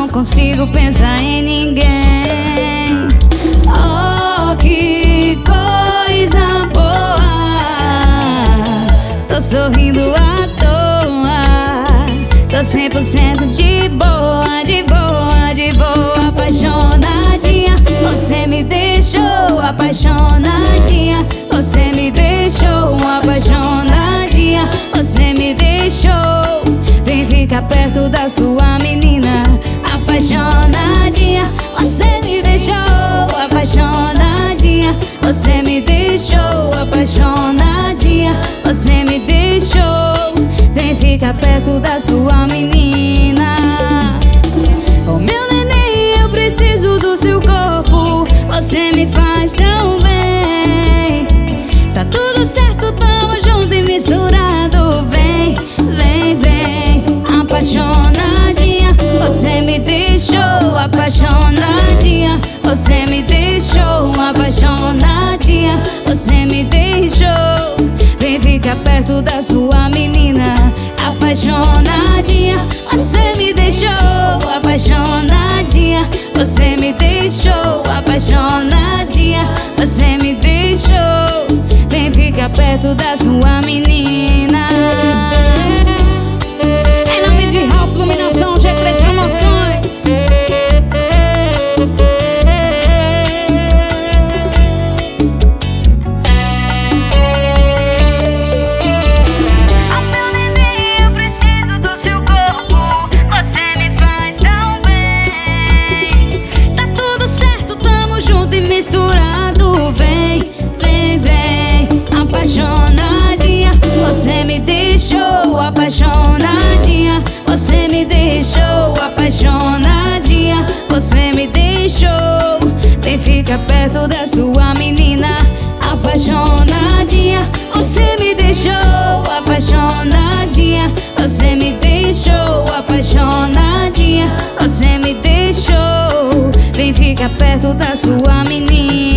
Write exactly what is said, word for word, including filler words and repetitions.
consigo pensar em ninguém. Oh, que coisa boa, tô sorrindo à toa, tô cem por cento de boa, de boa, de boa. Apaixonadinha, você me deixou apaixonadinha, você me deixou apaixonadinha, você me deixou. Vem ficar perto da sua menina. Apaixonadinha, você me deixou apaixonadinha, você me deixou apaixonadinha, você me deixou. Vem ficar perto da sua menina. Oh, meu neném, eu preciso do seu corpo, você me faz tão bem. Tá tudo certo, tamo junto e misturado. Vem, vem, vem. Apaixonadinha, você me deixou apaixonadinha, você me deixou apaixonadinha, você me deixou. Vem ficar perto da sua menina. Apaixonadinha, você me deixou apaixonadinha, você me deixou apaixonadinha, você me deixou. Vem ficar perto da sua menina. Em nome de Ralph Iluminação, G três Promoções. Misturado, vem, vem, vem. Apaixonadinha, você me deixou apaixonadinha, você me deixou apaixonadinha, você me deixou. Vem ficar perto da sua menina. Apaixonadinha, você me deixou apaixonadinha, você me deixou apaixonadinha, você me deixou. Vem ficar perto da sua menina.